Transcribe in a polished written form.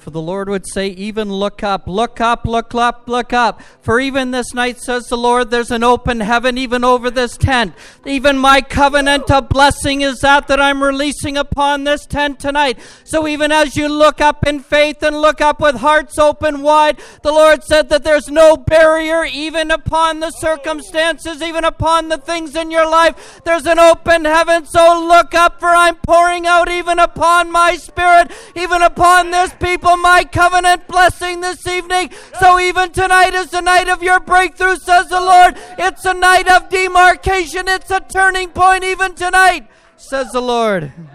For the Lord would say, even look up, look up, look up, look up. For even this night, says the Lord, there's an open heaven even over this tent. Even my covenant of blessing is that I'm releasing upon this tent tonight. So even as you look up in faith and look up with hearts open wide, the Lord said that there's no barrier even upon the circumstances, even upon the things in your life. There's an open heaven, so look up, for I'm pouring out even upon my spirit, even upon this people, my covenant blessing this evening. So even tonight is the night of your breakthrough, says the Lord. It's a night of demarcation. It's a turning point even tonight, says the Lord.